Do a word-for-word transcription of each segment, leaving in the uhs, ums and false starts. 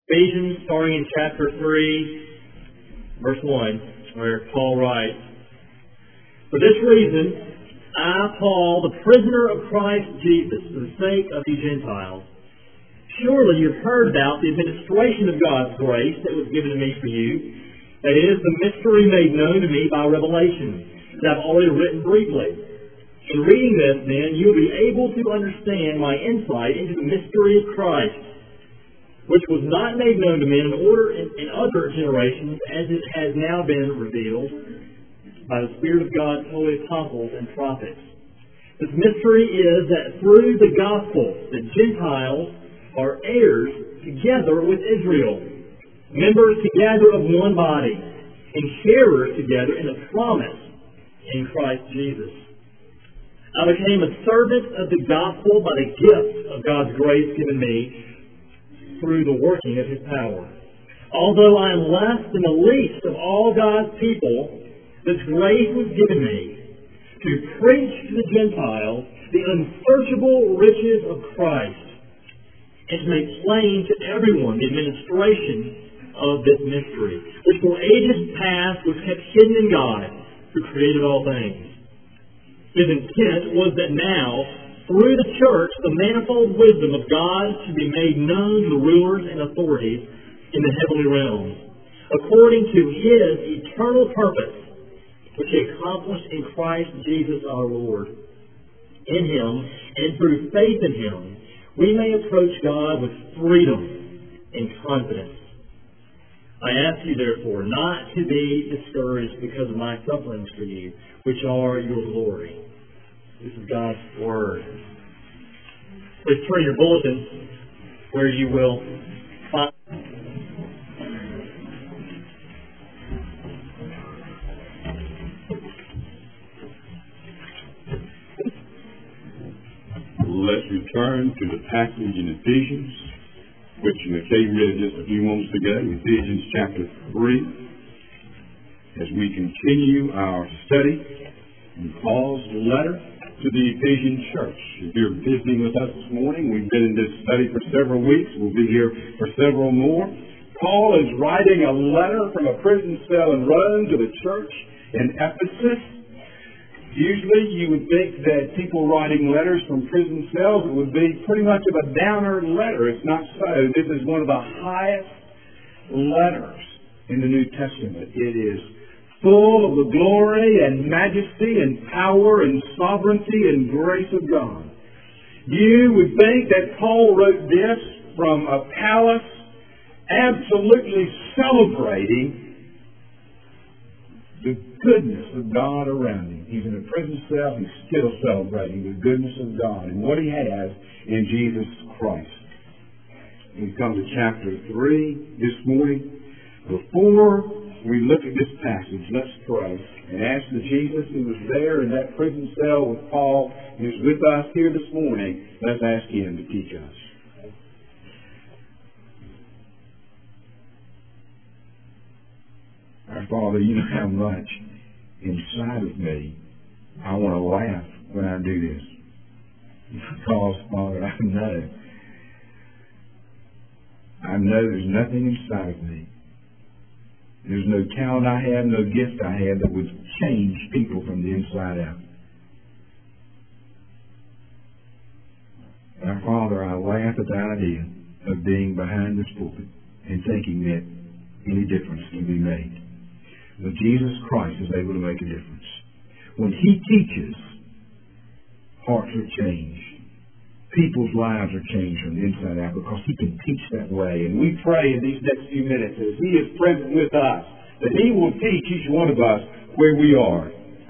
Ephesians, starting in chapter three, verse one, where Paul writes, "For this reason, I, Paul, the prisoner of Christ Jesus, for the sake of you Gentiles, surely you've heard about the administration of God's grace that was given to me for you, that is, the mystery made known to me by revelation, that I've already written briefly. In reading this, then, you'll be able to understand my insight into the mystery of Christ, which was not made known to men in order in, in other generations, as it has now been revealed by the Spirit of God's holy apostles and prophets. This mystery is that through the gospel, the Gentiles are heirs together with Israel, members together of one body, and sharers together in the promise in Christ Jesus. I became a servant of the gospel by the gift of God's grace given me through the working of His power. Although I am less than the least of all God's people, this grace was given me to preach to the Gentiles the unsearchable riches of Christ and to make plain to everyone the administration of this mystery, which for ages past was kept hidden in God, who created all things. His intent was that now, through the church, the manifold wisdom of God should be made known to the rulers and authorities in the heavenly realms, according to His eternal purpose, which He accomplished in Christ Jesus our Lord. In Him, and through faith in Him, we may approach God with freedom and confidence. I ask you, therefore, not to be discouraged because of my sufferings for you, which are your glory." This is God's Word. Please turn your bulletin where you will find Let's return to the passage in Ephesians, which McKay read just a few moments ago, Ephesians chapter three, as we continue our study in Paul's letter to the Ephesian church. If you're visiting with us this morning, we've been in this study for several weeks. We'll be here for several more. Paul is writing a letter from a prison cell in Rome to the church in Ephesus. Usually you would think that people writing letters from prison cells, it would be pretty much of a downer letter. It's not so. This is one of the highest letters in the New Testament. It is full of the glory and majesty and power and sovereignty and grace of God. You would think that Paul wrote this from a palace, absolutely celebrating the goodness of God around him. He's in a prison cell, he's still celebrating the goodness of God and what he has in Jesus Christ. We come to chapter three this morning. Before we look at this passage, let's pray and ask that Jesus, who was there in that prison cell with Paul and is with us here this morning, let's ask Him to teach us. Our Father, you know how much inside of me I want to laugh when I do this. Because, Father, I know, I know there's nothing inside of me. There's no talent I have, no gift I have that would change people from the inside out. Our Father, I laugh at the idea of being behind this pulpit and thinking that any difference can be made. But Jesus Christ is able to make a difference. When He teaches, hearts are changed. People's lives are changed from the inside out because He can teach that way. And we pray in these next few minutes as He is present with us that He will teach each one of us where we are.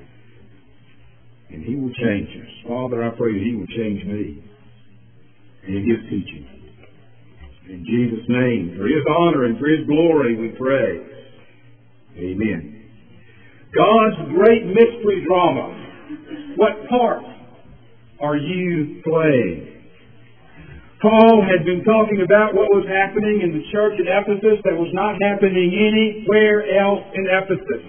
And He will change us. Father, I pray that He will change me in His teaching. In Jesus' name, for His honor and for His glory, we pray. Amen. God's great mystery drama. What part are you playing? Paul had been talking about what was happening in the church at Ephesus that was not happening anywhere else in Ephesus.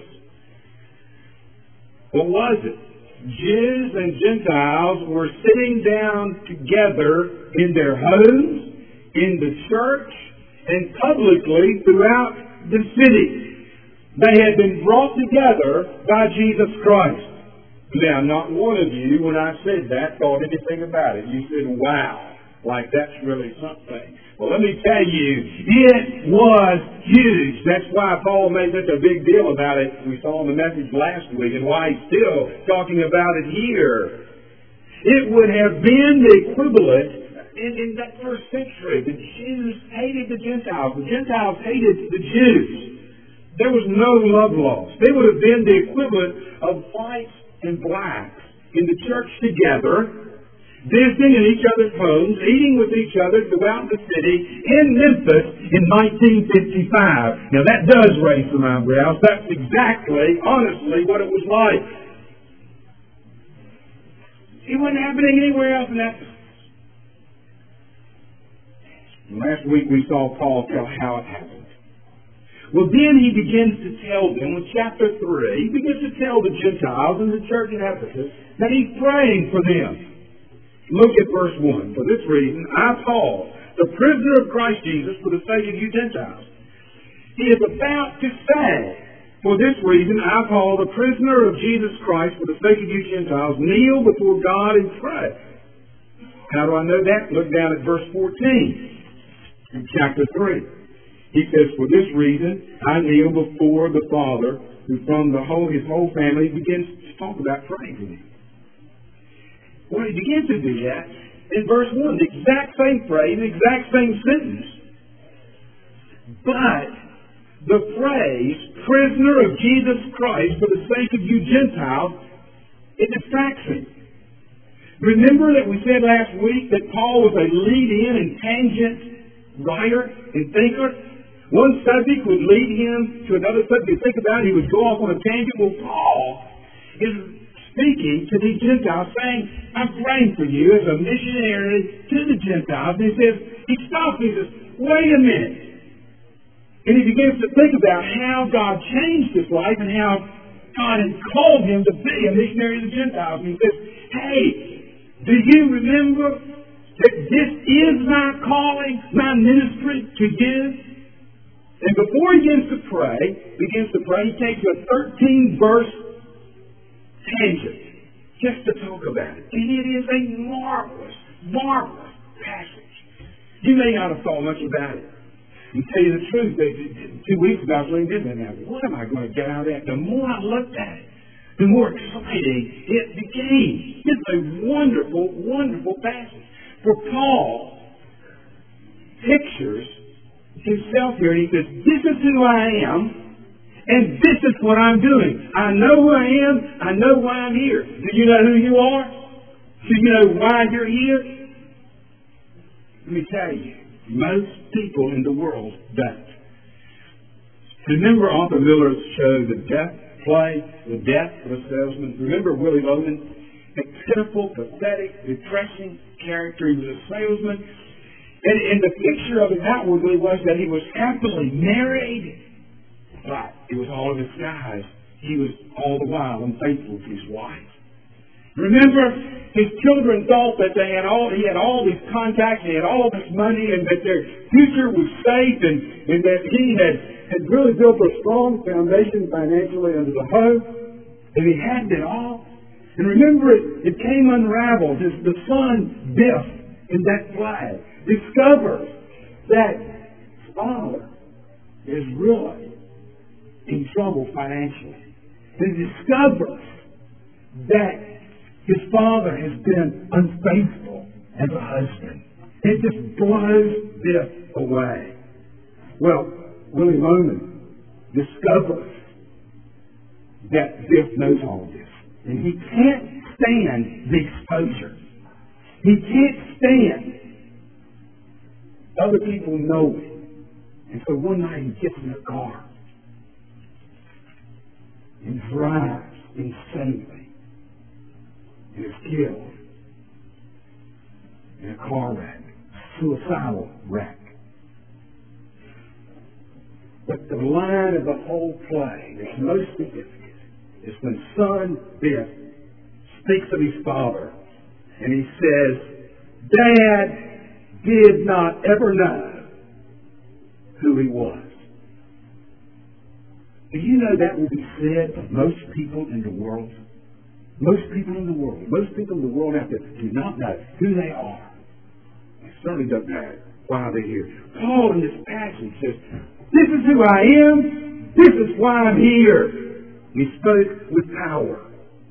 What was it? Jews and Gentiles were sitting down together in their homes, in the church, and publicly throughout the city. They had been brought together by Jesus Christ. Now, not one of you, when I said that, thought anything about it. You said, wow, like that's really something. Well, let me tell you, it was huge. That's why Paul made such a big deal about it. We saw in the message last week, and why he's still talking about it here. It would have been the equivalent in, in that first century. The Jews hated the Gentiles. The Gentiles hated the Jews. There was no love lost. They would have been the equivalent of whites and blacks in the church together, visiting in each other's homes, eating with each other throughout the city in Memphis in nineteen fifty-five. Now that does raise some eyebrows. That's exactly, honestly, what it was like. It wasn't happening anywhere else in that. Last week we saw Paul tell how it happened. Well, then he begins to tell them, in chapter three, he begins to tell the Gentiles in the church at Ephesus that he's praying for them. Look at verse one. For this reason, I, Paul, the prisoner of Christ Jesus, for the sake of you Gentiles. He is about to say, for this reason, I, Paul, the prisoner of Jesus Christ, for the sake of you Gentiles, kneel before God and pray. How do I know that? Look down at verse fourteen in chapter three. He says, for this reason, I kneel before the Father, who from the whole, his whole family begins to talk about praying for him. Well, he begins to do that in verse one, the exact same phrase, the exact same sentence. But the phrase, prisoner of Jesus Christ for the sake of you Gentiles, it distracts him. Remember that we said last week that Paul was a lead-in and tangent writer and thinker? One subject would lead him to another subject to think about. He would go off on a tangent. Well, Paul is speaking to these Gentiles, saying, I'm praying for you as a missionary to the Gentiles. And he says, he stops and he says, wait a minute. And he begins to think about how God changed his life and how God had called him to be a missionary to the Gentiles. And he says, hey, do you remember that this is my calling, my ministry to you? And before he begins to pray, begins to pray, he takes a thirteen verse tangent just to talk about it. And it is a marvelous, marvelous passage. You may not have thought much about it. To tell you the truth, two weeks ago I was reading this and I said, what am I going to get out of that? The more I looked at it, the more exciting it became. It's a wonderful, wonderful passage. For Paul pictures himself here, and he says, this is who I am, and this is what I'm doing. I know who I am. I know why I'm here. Do you know who you are? Do you know why you're here? Let me tell you, most people in the world don't. Remember Arthur Miller's show, The Death Play, The Death of a Salesman? Remember Willie Logan? A pitiful, pathetic, depressing character. He was a salesman. And, and the picture of it outwardly was that he was happily married, but it was all a disguise. He was all the while unfaithful to his wife. Remember, his children thought that they had all he had all these contacts, he had all this money, and that their future was safe, and, and that he had, had really built a strong foundation financially under the home, and he had it all. And remember, it, it came unraveled. His, the son, Biff, in that play, discovers that his father is really in trouble financially. He discovers that his father has been unfaithful as a husband. It just blows Biff away. Well, Willie Loman discovers that Biff knows all this. And he can't stand the exposure. He can't stand other people know it. And so one night he gets in a car and drives insanely and is killed in a car wreck, suicidal wreck. But the line of the whole play that's most significant is when son Biff speaks of his father and he says, Dad did not ever know who he was. Do you know that will be said of most people in the world? Most people in the world, most people in the world out there do not know who they are. They certainly don't know why they're here. Paul in this passage says, this is who I am. This is why I'm here. He spoke with power.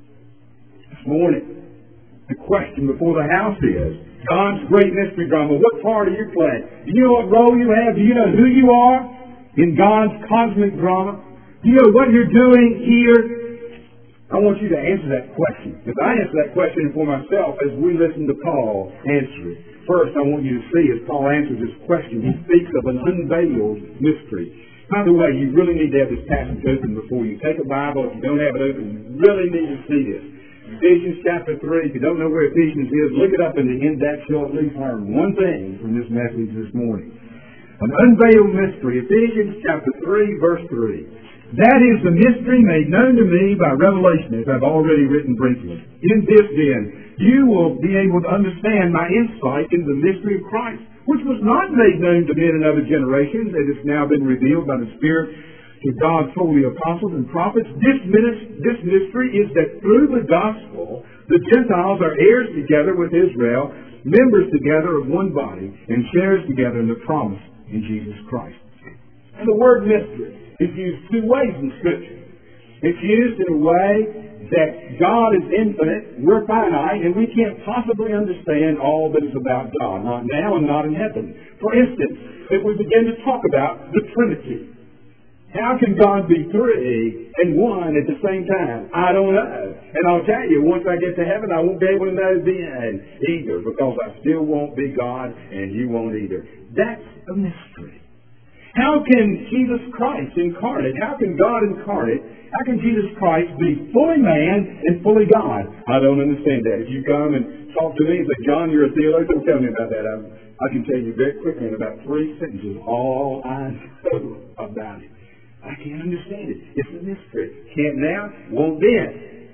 This morning, the question before the house is, God's great mystery drama, what part are you playing? Do you know what role you have? Do you know who you are in God's cosmic drama? Do you know what you're doing here? I want you to answer that question. Because I answer that question for myself as we listen to Paul answer it. First, I want you to see as Paul answers this question, he speaks of an unveiled mystery. By the way, you really need to have this passage open before you take a Bible. If you don't have it open, you really need to see this. Ephesians chapter three. If you don't know where Ephesians is, look it up in the index. You'll at least learn one thing from this message this morning. An unveiled mystery. Ephesians chapter three, verse three. That is the mystery made known to me by revelation, as I've already written briefly. In this, then, you will be able to understand my insight into the mystery of Christ, which was not made known to men in other generations, as it's now been revealed by the Spirit to God's holy apostles and prophets. This, this mystery is that through the gospel, the Gentiles are heirs together with Israel, members together of one body, and shares together in the promise in Jesus Christ. And the word mystery is used two ways in Scripture. It's used in a way that God is infinite, we're finite, and we can't possibly understand all that is about God, not now and not in heaven. For instance, if we begin to talk about the Trinity, how can God be three and one at the same time? I don't know. And I'll tell you, once I get to heaven, I won't be able to know then either, because I still won't be God and you won't either. That's a mystery. How can Jesus Christ incarnate, how can God incarnate, how can Jesus Christ be fully man and fully God? I don't understand that. If you come and talk to me and say, John, you're a theologian, tell me about that. I, I can tell you very quickly in about three sentences all I know about it. I can't understand it. It's a mystery. Can't now, won't then.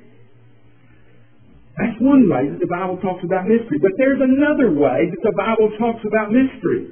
That's one way that the Bible talks about mystery. But there's another way that the Bible talks about mystery.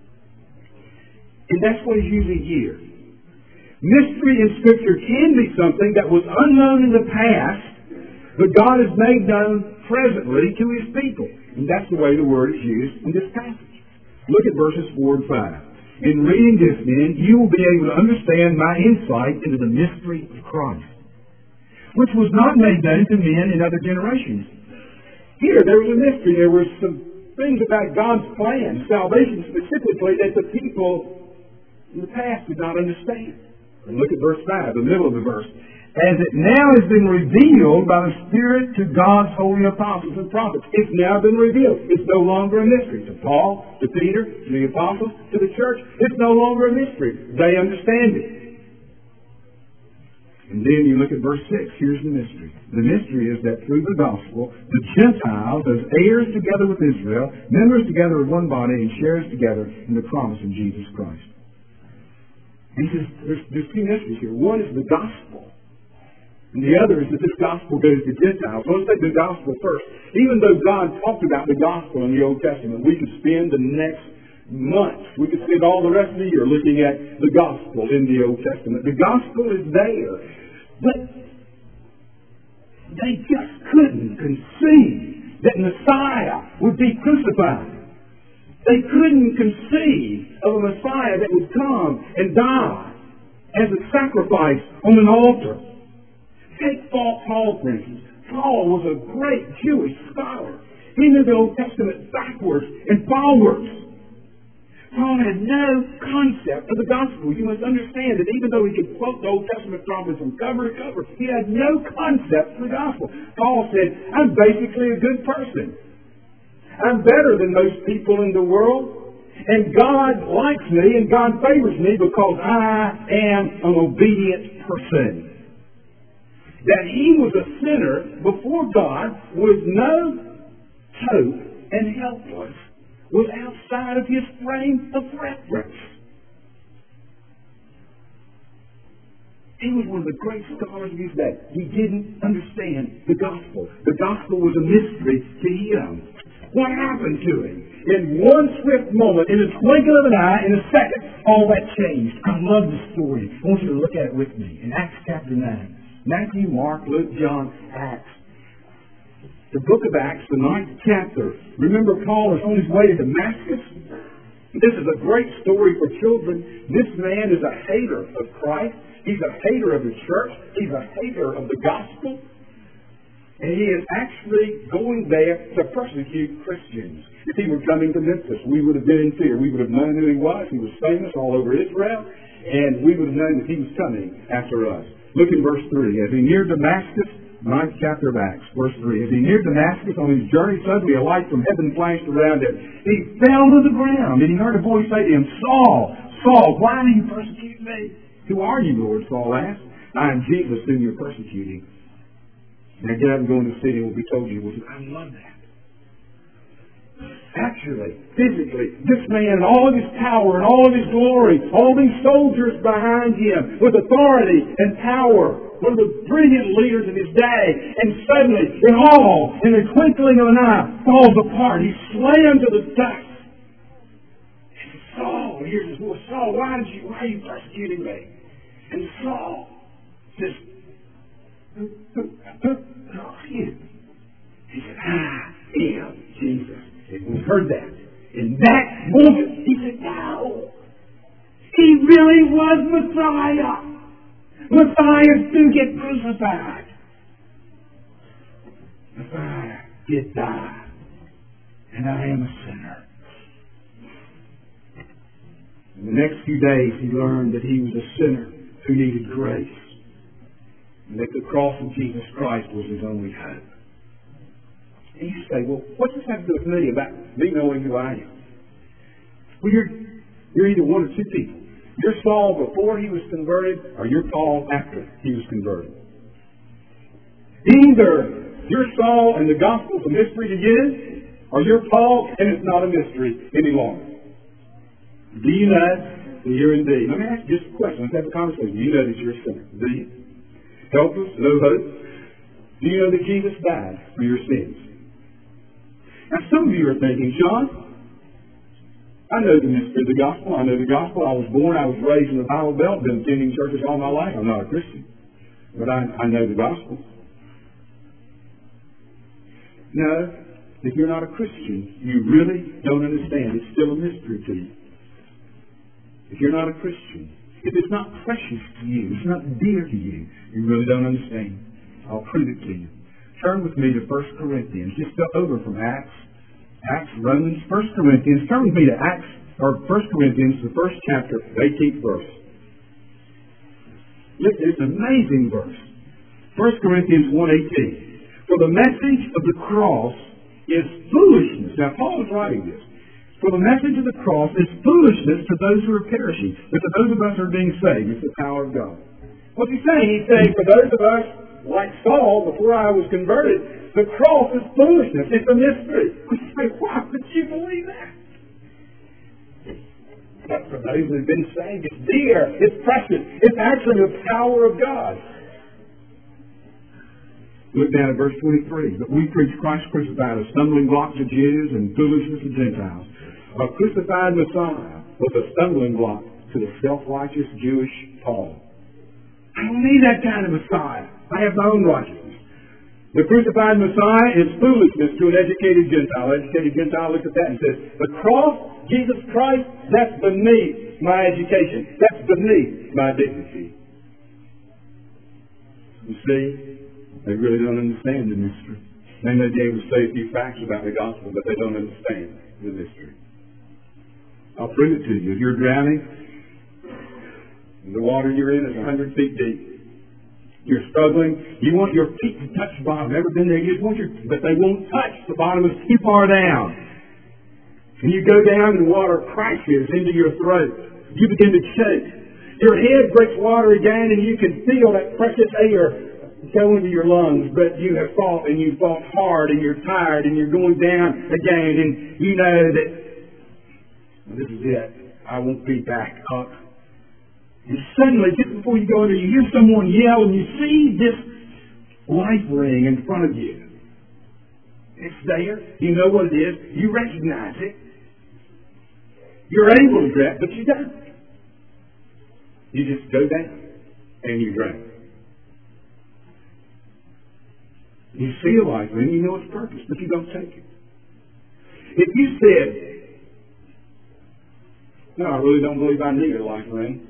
And that's what is usually here. Mystery in Scripture can be something that was unknown in the past, but God has made known presently to His people. And that's the way the word is used in this passage. Look at verses four and five. In reading this, then, you will be able to understand my insight into the mystery of Christ, which was not made known to men in other generations. Here, there was a mystery. There were some things about God's plan, salvation specifically, that the people in the past did not understand. And look at verse five, the middle of the verse. As it now has been revealed by the Spirit to God's holy apostles and prophets. It's now been revealed. It's no longer a mystery. To Paul, to Peter, to the apostles, to the church, it's no longer a mystery. They understand it. And then you look at verse six. Here's the mystery. The mystery is that through the gospel, the Gentiles, as heirs together with Israel, members together of one body, and shares together in the promise of Jesus Christ. He says there's, there's two mysteries here. One is the gospel. And the other is that this gospel goes to Gentiles. So let's take the gospel first. Even though God talked about the gospel in the Old Testament, we could spend the next months, we could spend all the rest of the year looking at the gospel in the Old Testament. The gospel is there. But they just couldn't conceive that Messiah would be crucified. They couldn't conceive of a Messiah that would come and die as a sacrifice on an altar. Take Paul, for instance. Paul was a great Jewish scholar. He knew the Old Testament backwards and forwards. Paul had no concept of the gospel. You must understand that even though he could quote the Old Testament prophets from cover to cover, he had no concept of the gospel. Paul said, I'm basically a good person. I'm better than most people in the world. And God likes me and God favors me because I am an obedient person. That he was a sinner before God with no hope and helpless was outside of his frame of reference. He was one of the great scholars of his day. He didn't understand the gospel. The gospel was a mystery to him. What happened to him? in one swift moment, in the twinkle of an eye, in a second, all that changed. I love the story. I want you to look at it with me. In Acts chapter nine. Matthew, Mark, Luke, John, Acts. The book of Acts, the ninth chapter. Remember, Paul is on his way to Damascus? This is a great story for children. This man is a hater of Christ. He's a hater of the church. He's a hater of the gospel. And he is actually going there to persecute Christians. If he were coming to Memphis, we would have been in fear. We would have known who he was. He was famous all over Israel. And we would have known that he was coming after us. Look in verse three. As he neared Damascus, ninth chapter of Acts, verse three. As he neared Damascus on his journey, suddenly a light from heaven flashed around him. He fell to the ground, and he heard a voice say to him, Saul, Saul, why do you persecute me? Who are you, Lord? Saul asked. I am Jesus, whom you're persecuting. Now get up and go into the city and will be told you. I love that. Actually, physically, this man, all of his power and all of his glory, all these soldiers behind him with authority and power, one of the brilliant leaders of his day, and suddenly, in all, in the twinkling of an eye, falls apart. He's slammed to the dust. And Saul, here's his voice, Saul, why did you, why are you persecuting me? And Saul says, Who, who, who, who are you? He said, I am Jesus. And we heard that. In that moment, he said, no. He really was Messiah. Messiah do get crucified. Messiah did die. And I am a sinner. In the next few days, he learned that he was a sinner who needed grace. And that the cross of Jesus Christ was his only hope. And you say, well, what's this have to do with me about me knowing who I am? Well, you're, you're either one of two people. You're Saul before he was converted, or you're Paul after he was converted. Either you're Saul and the gospel's a mystery to you, or you're Paul and it's not a mystery any longer. Do you know that you're indeed? Let me ask you just a question. Let's have a conversation. Do you know that you're a sinner? Do you? Helpless? No hope? Do you know that Jesus died for your sins? Now, some of you are thinking, Sean, I know the mystery of the gospel. I know the gospel. I was born, I was raised in the Bible Belt, been attending churches all my life. I'm not a Christian. But I, I know the gospel. No, if you're not a Christian, you really don't understand. It's still a mystery to you. If you're not a Christian, if it's not precious to you, it's not dear to you, you really don't understand. I'll prove it to you. Turn with me to First Corinthians. Just go over from Acts, Acts, Romans, First Corinthians. Turn with me to Acts, or First Corinthians, the first chapter, eighteenth verse. Look, it's an amazing verse. First Corinthians one eighteen. For the message of the cross is foolishness. Now, Paul is writing this. For the message of the cross is foolishness to those who are perishing, but to those of us who are being saved, it's the power of God. What's he saying? He's saying for those of us, like Saul, before I was converted, the cross is foolishness. It's a mystery. We say, why would you believe that? But for those who have been saved, it's dear. It's precious. It's actually the power of God. Look down at verse twenty-three. But we preach Christ crucified, a stumbling block to Jews and foolishness to Gentiles. A crucified Messiah was a stumbling block to the self-righteous Jewish Paul. I don't need that kind of Messiah. I have my own righteousness. The crucified Messiah is foolishness to an educated Gentile. An educated Gentile looks at that and says, the cross, Jesus Christ, that's beneath my education. That's beneath my dignity. You see, they really don't understand the mystery. They may be able to say a few facts about the gospel, but they don't understand the mystery. I'll prove it to you. If you're drowning, the water you're in is a hundred feet deep. You're struggling. You want your feet to touch the bottom. Ever been there? You just want your, but they won't touch. The bottom is too far down. And you go down and water crashes into your throat. You begin to choke. Your head breaks water again and you can feel that precious air go into your lungs. But you have fought and you fought hard and you're tired and you're going down again and you know that this is it. I won't be back up. And suddenly, just before you go in there, you hear someone yell and you see this life ring in front of you. It's there. You know what it is. You recognize it. You're able to drink, but you don't. You just go down and you drink. You see a life ring, you know its purpose, but you don't take it. If you said, no, I really don't believe I need a life ring.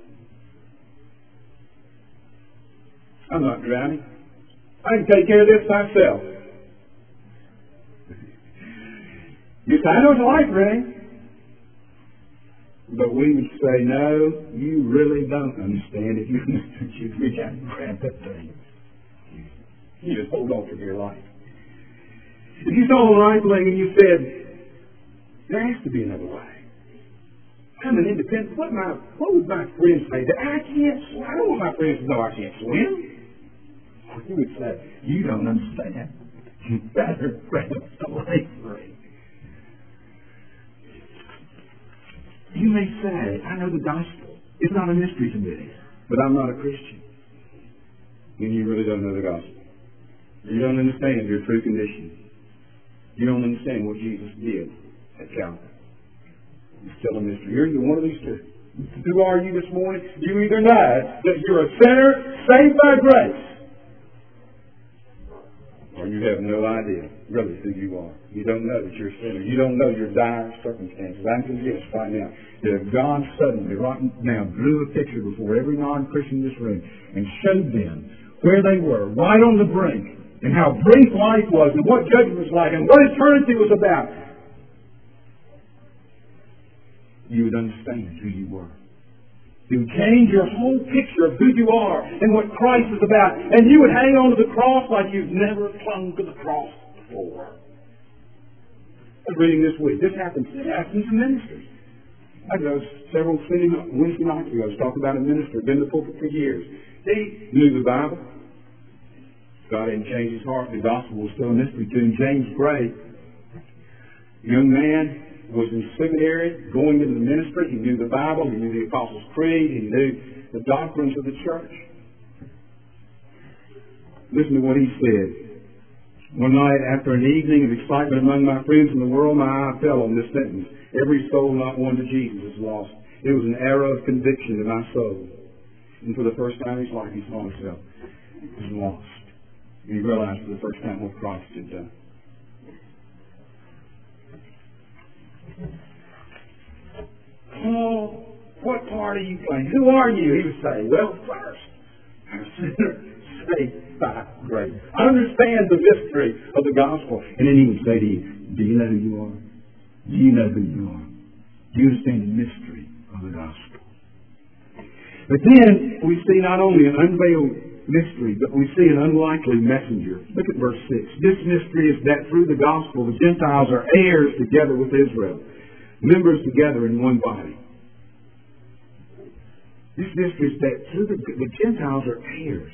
I'm not drowning. I can take care of this myself. You say, I know it's a life ring. But we would say, no, you really don't understand. If you understood, you'd reach out and grab that thing. You just hold on for your life. If you saw a life ring and you said, there has to be another way. I'm an independent. What my what would my friends say? That I can't swim. I don't want my friends to know I can't swim. You would say, you don't understand. You better grab the life ring. You may say, I know the gospel. It's not a mystery to me, but I'm not a Christian. And you really don't know the gospel. You don't understand your true condition. You don't understand what Jesus did at Calvary. It's still a mystery. You're either one of these two. Who are you this morning? You either know that you're a sinner saved by grace, or you have no idea really who you are. You don't know that you're a sinner. You don't know your dire circumstances. I'm convinced right now that if God suddenly, right now, drew a picture before every non-Christian in this room and showed them where they were, right on the brink, and how brief life was, and what judgment was like, and what eternity was about, you would understand who you were. You would change your whole picture of who you are and what Christ is about. And you would hang on to the cross like you've never clung to the cross before. I was reading this week. This happens. It happens in ministry. I know several Wednesday nights ago, I was talking about a minister, been in the pulpit for years. He knew the Bible. God didn't change his heart. The gospel was still a mystery to him. James Gray, young man, was in seminary, going into the ministry. He knew the Bible. He knew the Apostles' Creed. He knew the doctrines of the church. Listen to what he said. One night, after an evening of excitement among my friends in the world, my eye fell on this sentence. Every soul not won to Jesus is lost. It was an arrow of conviction to my soul. And for the first time in his life, he saw himself as lost. And he realized for the first time what Christ had done. Oh, what part are you playing? Who are you? He would say, well, first, I'm a sinner saved by grace. I understand the mystery of the gospel. And then he would say to you, do you know who you are? Do you know who you are? Do you understand the mystery of the gospel? But then we see not only an unveiled mystery, but we see an unlikely messenger. Look at verse six. This mystery is that through the gospel the Gentiles are heirs together with Israel, members together in one body. This mystery is that through the, the Gentiles are heirs.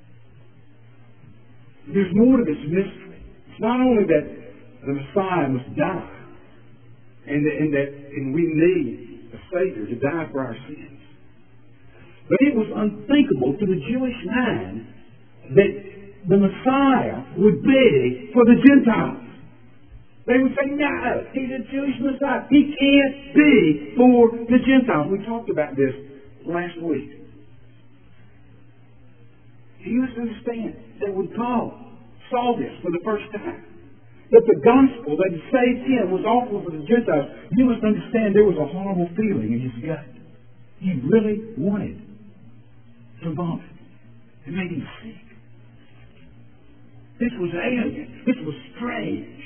There's more to this mystery. It's not only that the Messiah must die, and that, and that and we need a Savior to die for our sins. But it was unthinkable to the Jewish mind that the Messiah would be for the Gentiles. They would say, no, he's a Jewish Messiah. He can't be for the Gentiles. We talked about this last week. You must understand that when Paul saw this for the first time, that the gospel that had saved him was offered for the Gentiles, you must understand there was a horrible feeling in his gut. He really wanted to vomit. It made him sick. This was alien. This was strange.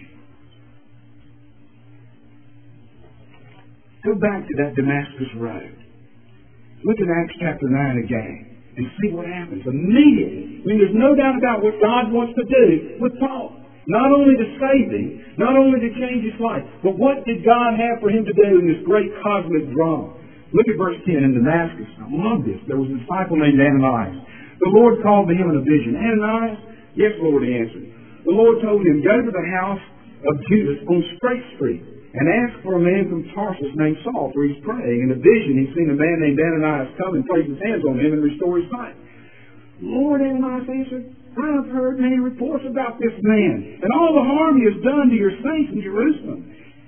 Go back to that Damascus road. Look at Acts chapter nine again and see what happens. Immediately, I mean, there's no doubt about what God wants to do with Paul. Not only to save him, not only to change his life, but what did God have for him to do in this great cosmic drama? Look at verse ten. In Damascus, I love this. There was a disciple named Ananias. The Lord called to him in a vision. Ananias? Yes, Lord, he answered. The Lord told him, go to the house of Judas on Straight Street and ask for a man from Tarsus named Saul, for he's praying. In a vision, he's seen a man named Ananias come and place his hands on him and restore his sight. Lord, Ananias answered, I have heard many reports about this man and all the harm he has done to your saints in Jerusalem.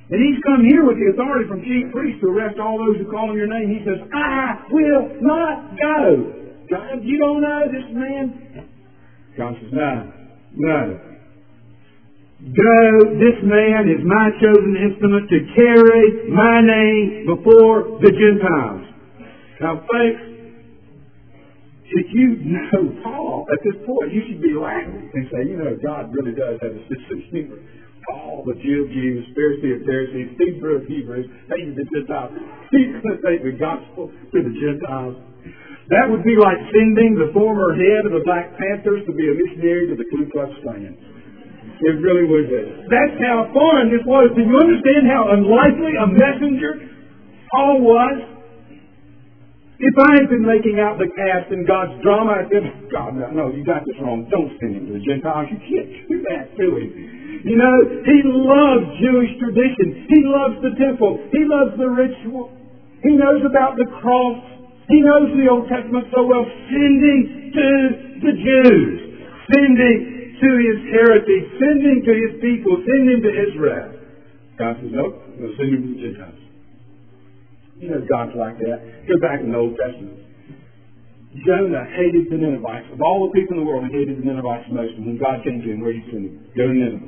And he's come here with the authority from chief priests to arrest all those who call on your name. He says, I will not go. God, you don't know this man? God says, no, no. Go, this man is my chosen instrument to carry my name before the Gentiles. Now, folks, if you know Paul at this point, you should be laughing and say, you know, God really does have a sense of humor. Paul, the Jew of Jews, Pharisee of Pharisees, Hebrew of Hebrews, hated the Gentiles. He's going to take the gospel to the Gentiles. That would be like sending the former head of the Black Panthers to be a missionary to the Ku Klux Klan. It really would be. That's how fun this was. Do you understand how unlikely a messenger Paul was? If I had been making out the cast in God's drama, I'd said, God, no, no, you got this wrong. Don't send him to the Gentiles. You can't do that to him. You know, he loves Jewish tradition. He loves the temple. He loves the ritual. He knows about the cross. He knows the Old Testament so well. Sending to the Jews. Sending to his heritage. Sending to his people. Sending to Israel. God says, nope, no, send him to the Gentiles. You know, God's like that. Go back in the Old Testament. Jonah hated the Ninevites. Of all the people in the world, he hated the Ninevites most. And when God came to him, where did he send him? Go to Nineveh.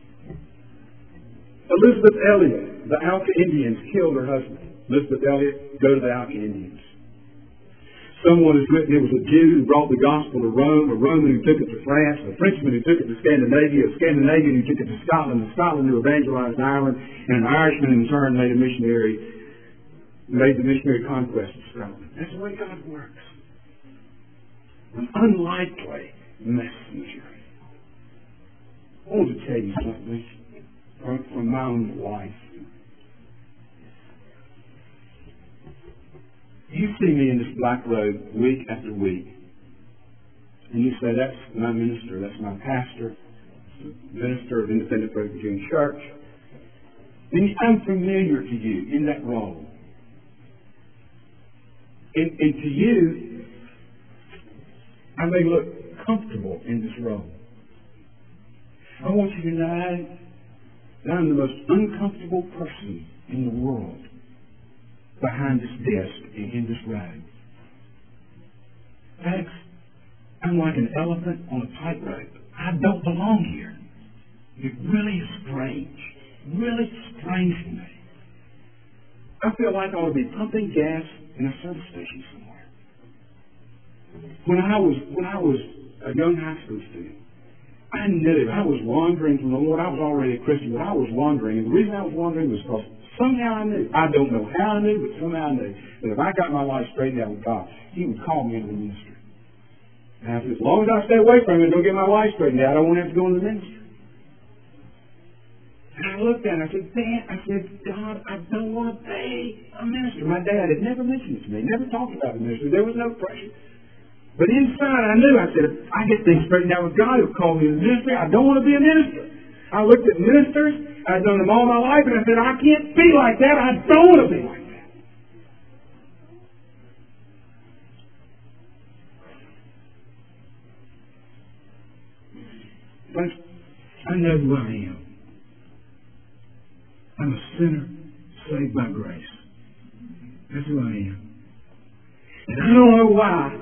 Elizabeth Elliot, the Alka Indians killed her husband. Elizabeth Elliot, go to the Alka Indians. Someone has written it was a Jew who brought the gospel to Rome, a Roman who took it to France, a Frenchman who took it to Scandinavia, a Scandinavian who took it to Scotland, a Scotland who evangelized Ireland, and an Irishman in turn made a missionary, made the missionary conquest of Scotland. That's the way God works. An unlikely messenger. I want to tell you something from, from my own life. You see me in this black robe week after week, and you say, that's my minister, that's my pastor, minister of Independent Presbyterian Church. And I'm familiar to you in that role. And, and to you, I may look comfortable in this role. I want you to know that I'm the most uncomfortable person in the world behind this desk and in this robe. Folks, I'm like an elephant on a tightrope. I don't belong here. It really is strange. Really strange to me. I feel like I ought to be pumping gas in a service station somewhere. When I was when I was a young high school student, I knew I was wandering from the Lord. I was already a Christian, but I was wandering. And the reason I was wandering was because somehow I knew. I don't know how I knew, but somehow I knew that if I got my life straightened out with God, He would call me into the ministry. Now, as long as I stay away from Him and don't get my life straightened out, I won't have to go into the ministry. And I looked at it and I said, Dad, I said, God, I don't want to be a minister. My dad had never mentioned it to me, never talked about the ministry. There was no pressure. But inside I knew, I said, if I get things straightened out with God, He'll call me to the ministry. I don't want to be a minister. I looked at ministers. I've done them all my life, and I said, I can't be like that. I don't want to be like that. But I know who I am. I'm a sinner saved by grace. That's who I am. And I don't know why.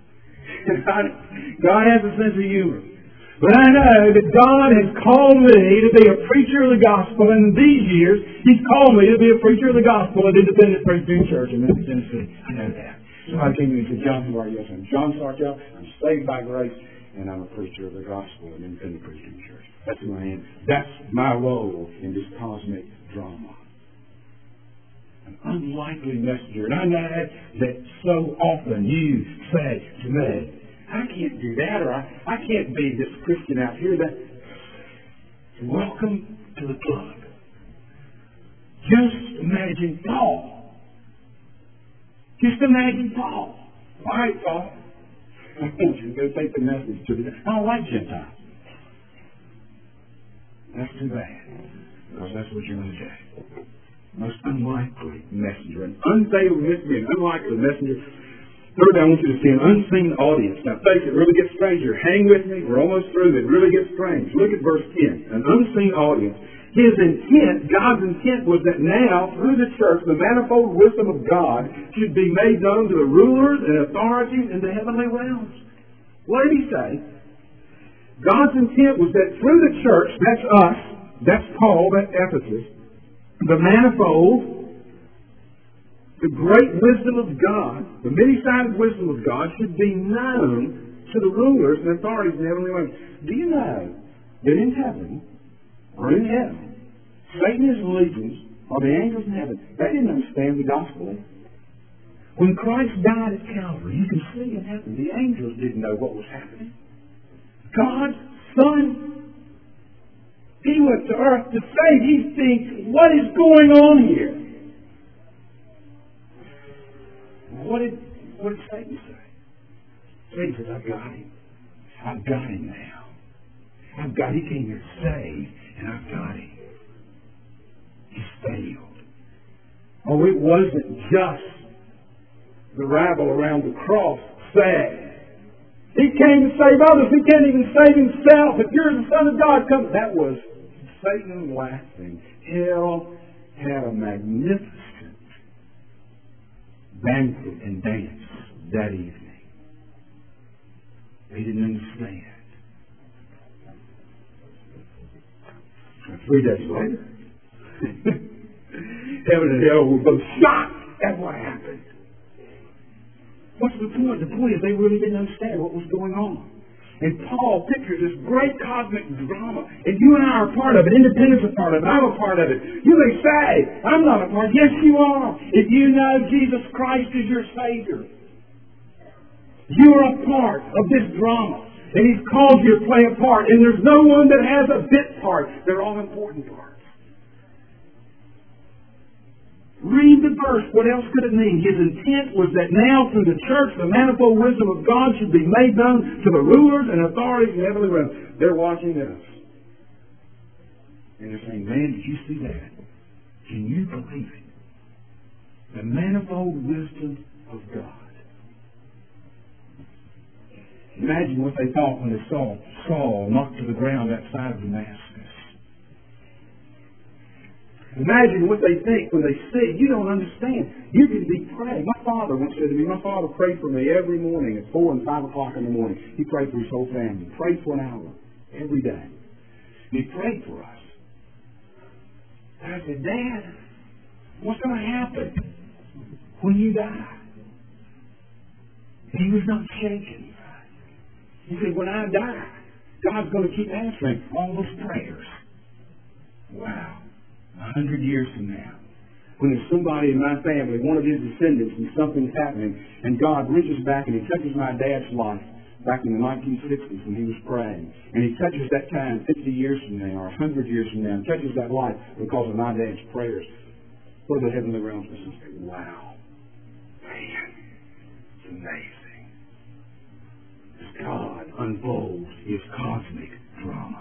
God has a sense of humor. But I know that God has called me to be a preacher of the gospel, and in these years, He's called me to be a preacher of the gospel at Independent Presbyterian Church in Memphis, Tennessee. I know that. Somebody came to me and said, John, who are you? I said, I'm John Sartell. I'm saved by grace, and I'm a preacher of the gospel at Independent Presbyterian Church. That's who I am. That's my role in this cosmic drama. An unlikely messenger. And I know that so often you say to me, I can't do that, or I, I can't be this Christian out here. That welcome to the club. Just imagine Paul. Just imagine Paul. All right, Paul. I want you to go take the message to the. I don't like Gentiles. That's too bad, because that's what you're going to do. Most unlikely messenger, an unfaithful messenger, an unlikely messenger. Thirdly, I want you to see an unseen audience. Now, face it, really gets stranger. Hang with me. We're almost through. It really gets strange. Look at verse ten. An unseen audience. His intent, God's intent was that now, through the church, the manifold wisdom of God should be made known to the rulers and authorities in the heavenly realms. What did he say? God's intent was that through the church, that's us, that's Paul, that's Ephesus, the manifold, the great wisdom of God, the many-sided wisdom of God should be known to the rulers and authorities in the heavenly realms. Do you know that in heaven, or in heaven, Satan and his legions, or the angels in heaven, they didn't understand the gospel. When Christ died at Calvary, you can see in heaven, the angels didn't know what was happening. God's Son, He went to earth to save. He thinks, what is going on here? What did, what did Satan say? Satan said, I've got him. I've got him now. I've got him. He came here to save, and I've got him. He failed. Oh, it wasn't just the rabble around the cross sad. He came to save others. He can't even save himself. If you're the Son of God, come. That was Satan laughing. Hell had a magnificent banquet and dance that evening. They didn't understand. Three days later, heaven and hell were both shocked at what happened. What's the point? The point is they really didn't understand what was going on. And Paul pictures this great cosmic drama. And you and I are a part of it. Independence is a part of it. I'm a part of it. You may say, I'm not a part. Yes, you are. If you know Jesus Christ is your Savior. You are a part of this drama. And He's called you to play a part. And there's no one that has a bit part. They're all important parts. Read the verse. What else could it mean? His intent was that now through the church, the manifold wisdom of God should be made known to the rulers and authorities in the heavenly realm. They're watching us. And they're saying, man, did you see that? Can you believe it? The manifold wisdom of God. Imagine what they thought when they saw Saul knocked to the ground outside of Damascus. Imagine what they think when they see. You don't understand. You can be praying. My father once said to me, my father prayed for me every morning at four and five o'clock in the morning. He prayed for his whole family. Prayed for an hour every day. He prayed for us. And I said, Dad, what's going to happen when you die? He was not shaking. He said, when I die, God's going to keep answering all those prayers. Wow. A hundred years from now, when there's somebody in my family, one of his descendants, and something's happening, and God reaches back and He touches my dad's life back in the nineteen sixties when he was praying, and He touches that time fifty years from now or a hundred years from now, and touches that life because of my dad's prayers. What are the heavenly realms going to say? Wow, man, it's amazing. God unfolds His cosmic drama.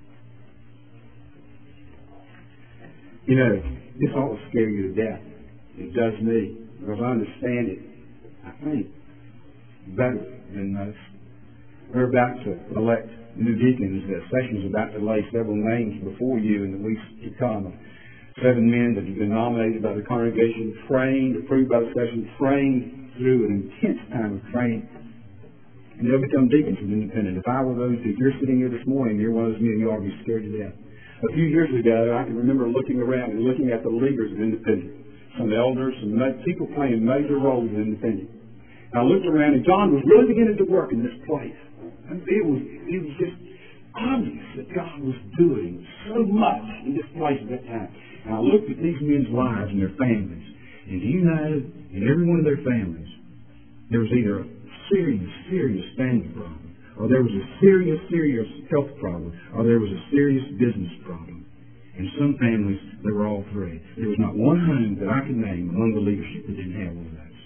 You know, this ought to scare you to death. It does me, because I understand it, I think, better than most. We're about to elect new deacons. The session's about to lay several names before you in the weeks to come. Seven men that have been nominated by the congregation, trained, approved by the session, trained through an intense time of training. And they'll become deacons of Independent. If I were those, if you're sitting here this morning, you're one of those men, you ought to be scared to death. A few years ago, I can remember looking around and looking at the leaders of Independent. Some elders, some people playing major roles in Independent. And I looked around, and John was really beginning to work in this place. And it was, it was just obvious that God was doing so much in this place at that time. And I looked at these men's lives and their families. And do you know, in every one of their families, there was either a serious, serious family problem, or there was a serious, serious health problem, or there was a serious business problem. In some families, there were all three. There was not one home that I could name among the leadership that didn't have one of those.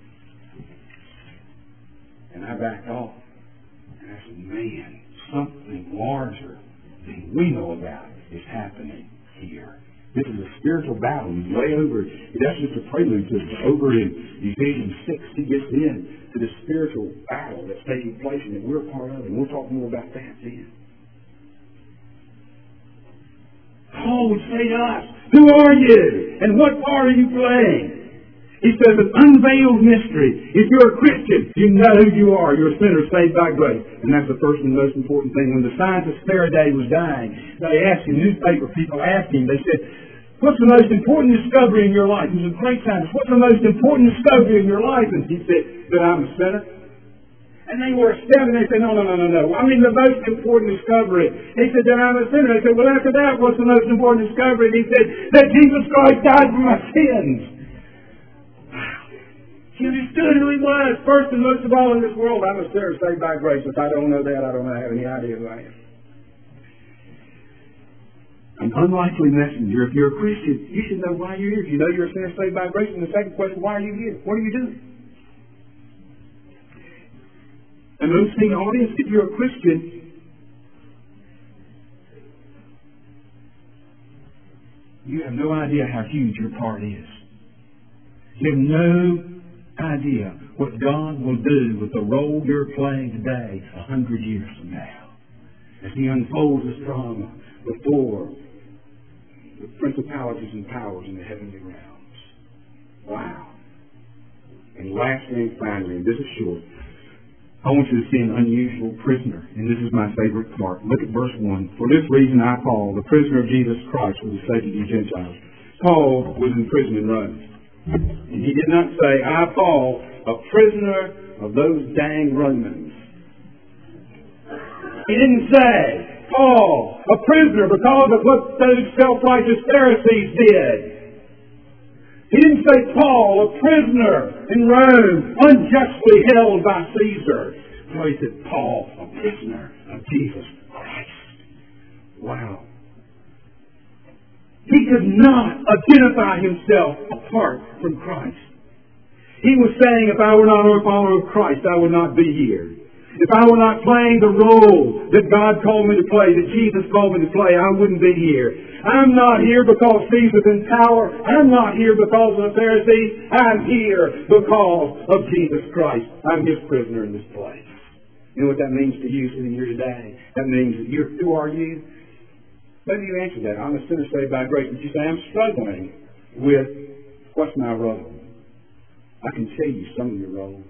And I backed off. And I said, man, something larger than we know about is happening here. This is a spiritual battle. He's way over. That's just a prelude to it. Over in Ephesians six, he gets in to the spiritual battle that's taking place and that we're a part of. And we'll talk more about that then. Paul would say to us, who are you? And what part are you playing? He says, an unveiled mystery. If you're a Christian, you know who you are. You're a sinner saved by grace. And that's the first and most important thing. When the scientist Faraday was dying, they asked him, newspaper people asked him, they said, what's the most important discovery in your life? He was a great scientist. What's the most important discovery in your life? And he said, that I'm a sinner. And they were astounded. They said, no, no, no, no, no. I mean, the most important discovery. He said, that I'm a sinner. They said, well, after that, what's the most important discovery? And he said, that Jesus Christ died for my sins. He understood who he was. First and most of all in this world, I'm a sinner saved by grace. If I don't know that, I don't have any idea who I am. An unlikely messenger. If you're a Christian, you should know why you're here. You know you're a sinner saved by grace. And the second question, why are you here? What are you doing? And listening audience, if you're a Christian, you have no idea how huge your part is. You have no idea what God will do with the role you're playing today a hundred years from now. As He unfolds His drama before the principalities and powers in the heavenly realms. Wow. And lastly and finally, and this is short, I want you to see an unusual prisoner. And this is my favorite part. Look at verse one. For this reason I, Paul, the prisoner of Jesus Christ for the sake of you Gentiles. Paul was in prison in Rome. And he did not say, I, Paul, a prisoner of those dang Romans. He didn't say, Paul, a prisoner because of what those self-righteous Pharisees did. He didn't say, Paul, a prisoner in Rome, unjustly held by Caesar. No, he said, Paul, a prisoner of Jesus Christ. Wow. He could not identify himself apart from Christ. He was saying, if I were not a follower of Christ, I would not be here. If I were not playing the role that God called me to play, that Jesus called me to play, I wouldn't be here. I'm not here because Caesar's in power. I'm not here because of the Pharisees. I'm here because of Jesus Christ. I'm His prisoner in this place. You know what that means to you sitting here today? That means that you're, who are you? Maybe you answer that. I'm a sinner saved by grace. But you say, I'm struggling with what's my role? I can tell you some of your roles.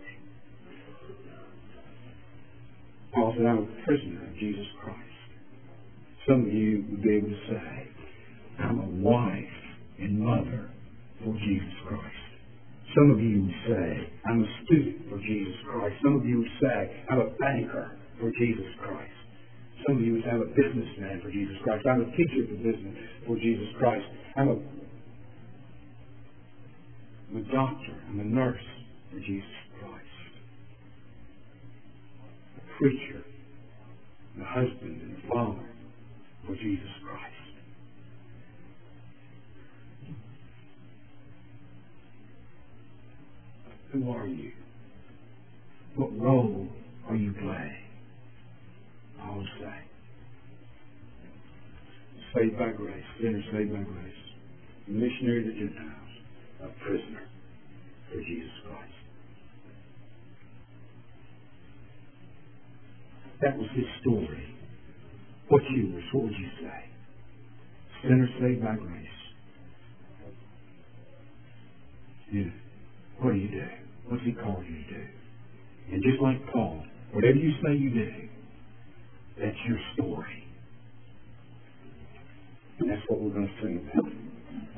Paul said, I'm a prisoner of Jesus Christ. Some of you would be able to say, I'm a wife and mother for Jesus Christ. Some of you would say, I'm a student for Jesus Christ. Some of you would say, I'm a banker for Jesus Christ. Some of you would say, I'm a businessman for Jesus Christ. I'm a teacher for business for Jesus Christ. I'm a, I'm a doctor. I'm a nurse for Jesus Christ. Preacher, and a husband, and a father for Jesus Christ. Who are you? What role are you playing? I will say, saved by grace, sinner saved by grace, missionary to the Gentiles, a prisoner for Jesus Christ. That was his story. What's yours? What would you say? Sinner saved by grace. You, what do you do? What's he called you to do? And just like Paul, whatever you say you do, that's your story. And that's what we're going to sing about.